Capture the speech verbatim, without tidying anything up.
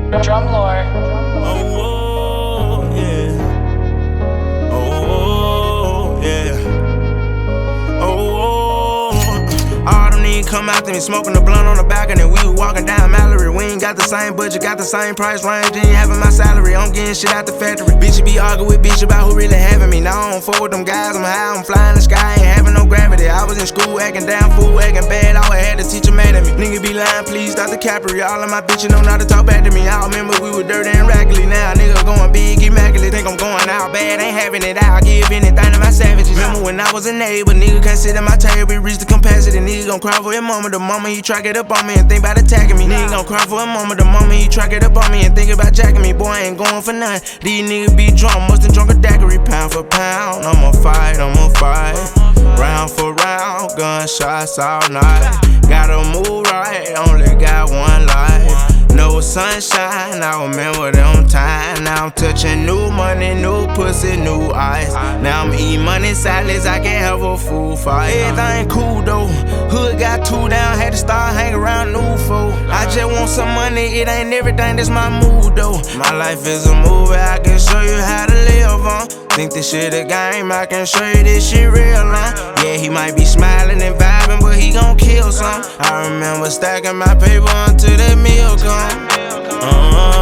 Drumlore. Oh, oh, yeah. Oh, oh, yeah. Oh, oh. All them niggas come after me, smoking the blunt on the balcony. We was walking down Mallory. We ain't got the same budget, got the same price range. Ain't having my salary. I'm getting shit out the factory. Bitches be arguing with bitch about who really having me. Now I don't fuck with them guys. I'm high, I'm flying the sky, ain't having no gravity. I was in school acting down, fool acting bad. Always had a teacher mad at me. Nigga be lying, please, Doctor Capri. All of my bitches know not to talk back to me. I remember we were dirty and raggedy. Now nigga going big, immaculate. Think I'm going out bad, ain't having it out. Give anything to my savages. Remember when I was a neighbor, nigga can't sit at my table. We reached the capacity. Nigga gon' cry for a moment. The moment he try get up on me and think about attacking me. Nigga gon' cry for a moment. The moment he try get up on me and think about jacking me. Boy, I ain't going for none. These niggas be drunk, must've drunk a daiquiri. Pound for pound, I'ma fight, I'ma fight. Round for round, gunshots all night. Gotta move right, only got one life. No sunshine, I remember them times. Now I'm touching new money, new pussy, new eyes. Now I'm eating money salads, I can't have a food fight. Everything cool though, hood got two down, had to start hanging around new folk. I just want some money, it ain't everything, that's my mood though. My life is a movie, I can show you how to live on. Think this shit a game, I can show you this shit real, huh? Yeah, he might be smiling and vibing, but he gon' kill some. I remember stacking my paper until that meal come. Uh-huh.